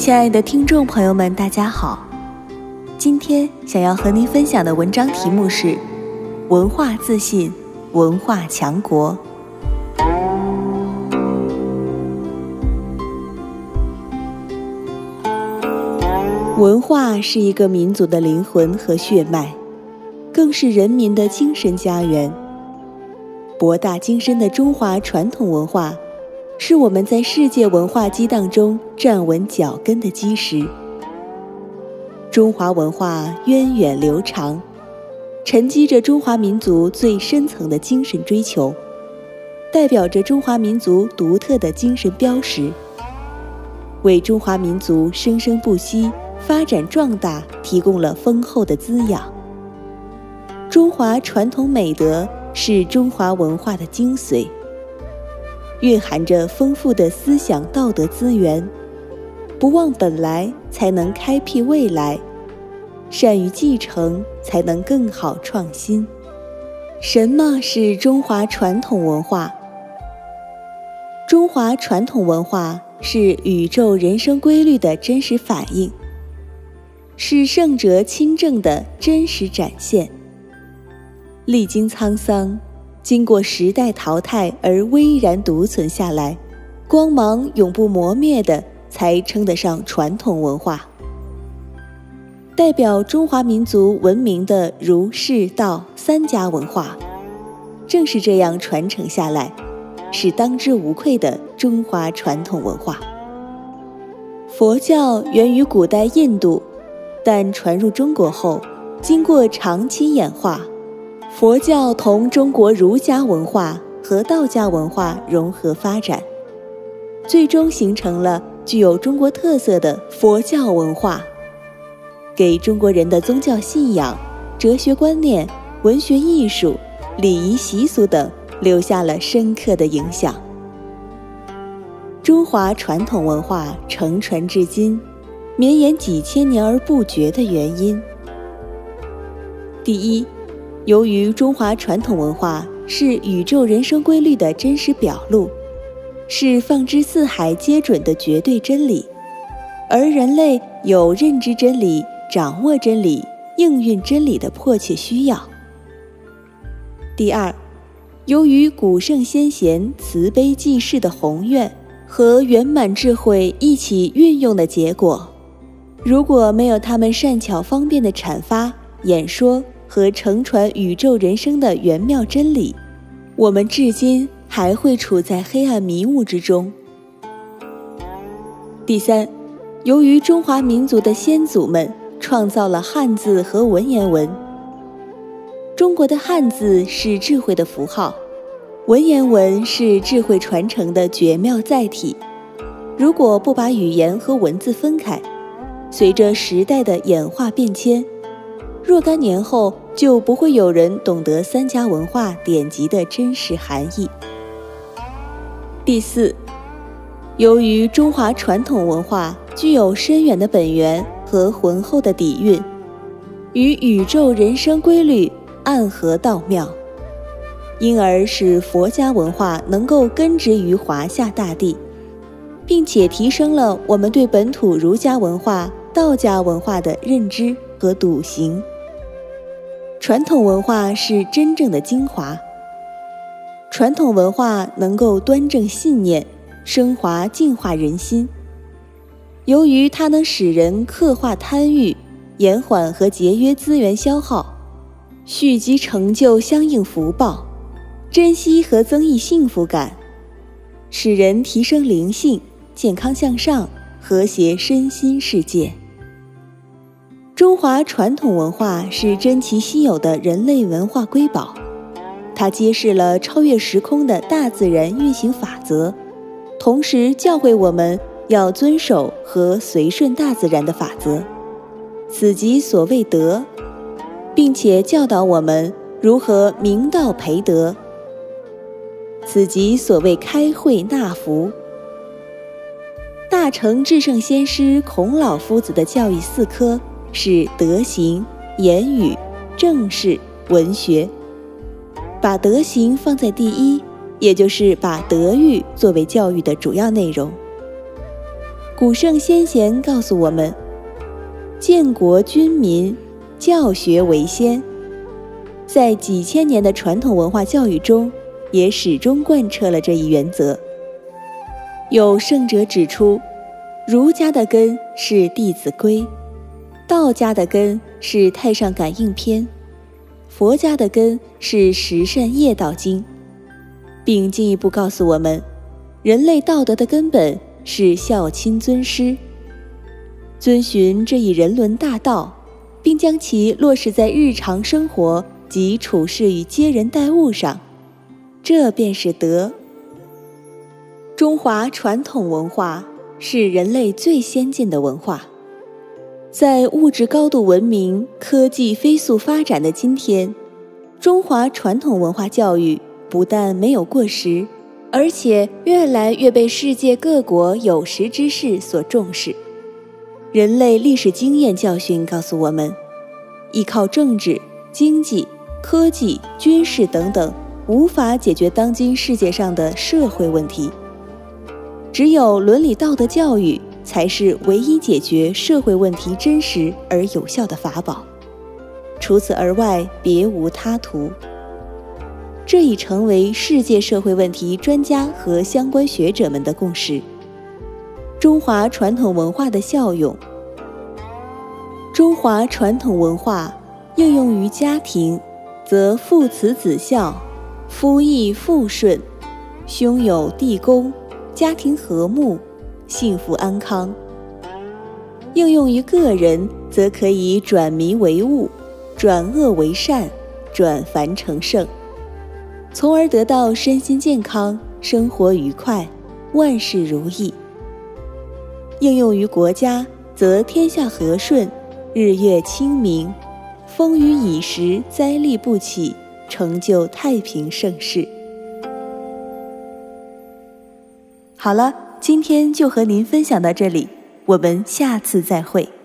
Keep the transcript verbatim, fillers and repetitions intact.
亲爱的听众朋友们，大家好。今天想要和您分享的文章题目是文化自信，文化强国。文化是一个民族的灵魂和血脉，更是人民的精神家园。博大精深的中华传统文化是我们在世界文化激荡中站稳脚跟的基石。中华文化源远流长，沉积着中华民族最深层的精神追求，代表着中华民族独特的精神标识，为中华民族生生不息、发展壮大提供了丰厚的滋养。中华传统美德是中华文化的精髓，蕴含着丰富的思想道德资源，不忘本来才能开辟未来，善于继承才能更好创新。什么是中华传统文化？中华传统文化是宇宙人生规律的真实反映，是圣哲亲政的真实展现。历经沧桑，经过时代淘汰而巍然独存下来，光芒永不磨灭的才称得上传统文化。代表中华民族文明的儒释道三家文化，正是这样传承下来，是当之无愧的中华传统文化。佛教源于古代印度，但传入中国后，经过长期演化，佛教同中国儒家文化和道家文化融合发展，最终形成了具有中国特色的佛教文化，给中国人的宗教信仰、哲学观念、文学艺术、礼仪习俗等留下了深刻的影响。中华传统文化承传至今，绵延几千年而不绝的原因。第一，由于中华传统文化是宇宙人生规律的真实表露，是放之四海皆准的绝对真理，而人类有认知真理、掌握真理、应运真理的迫切需要。第二，由于古圣先贤慈悲济世的宏愿和圆满智慧一起运用的结果，如果没有他们善巧方便的阐发、演说和承传宇宙人生的玄妙真理，我们至今还会处在黑暗迷雾之中。第三，由于中华民族的先祖们创造了汉字和文言文，中国的汉字是智慧的符号，文言文是智慧传承的绝妙载体。如果不把语言和文字分开，随着时代的演化变迁，若干年后就不会有人懂得三家文化典籍的真实含义。第四，由于中华传统文化具有深远的本源和浑厚的底蕴，与宇宙人生规律暗合道妙，因而使佛家文化能够根植于华夏大地，并且提升了我们对本土儒家文化、道家文化的认知和笃行。传统文化是真正的精华，传统文化能够端正信念，升华净化人心。由于它能使人刻画贪欲，延缓和节约资源消耗，蓄积成就相应福报，珍惜和增益幸福感，使人提升灵性，健康向上，和谐身心世界。中华传统文化是珍奇稀有的人类文化瑰宝，它揭示了超越时空的大自然运行法则，同时教诲我们要遵守和随顺大自然的法则，此即所谓德，并且教导我们如何明道培德，此即所谓开慧纳福。大成至圣先师孔老夫子的教育四科是德行、言语、政事、文学，把德行放在第一，也就是把德育作为教育的主要内容。 古圣先贤告诉我们，建国君民，教学为先。在几千年的传统文化教育中，也始终贯彻了这一原则。有圣者指出，儒家的根是《弟子规》，道家的根是《太上感应篇》，佛家的根是《十善业道经》，并进一步告诉我们，人类道德的根本是孝亲尊师。遵循这一人伦大道，并将其落实在日常生活及处事与接人待物上，这便是德。中华传统文化是人类最先进的文化。在物质高度文明、科技飞速发展的今天，中华传统文化教育不但没有过时，而且越来越被世界各国有识之士所重视。人类历史经验教训告诉我们，依靠政治、经济、科技、军事等等，无法解决当今世界上的社会问题。只有伦理道德教育才是唯一解决社会问题真实而有效的法宝，除此而外别无他途。这已成为世界社会问题专家和相关学者们的共识。中华传统文化的效用。中华传统文化应用于家庭，则父慈子孝，夫义妇顺，兄友弟恭，家庭和睦，幸福安康。应用于个人，则可以转迷为悟，转恶为善，转凡成圣，从而得到身心健康，生活愉快，万事如意。应用于国家，则天下和顺，日月清明，风雨已时，灾厉不起，成就太平盛世。好了，今天就和您分享到这里，我们下次再会。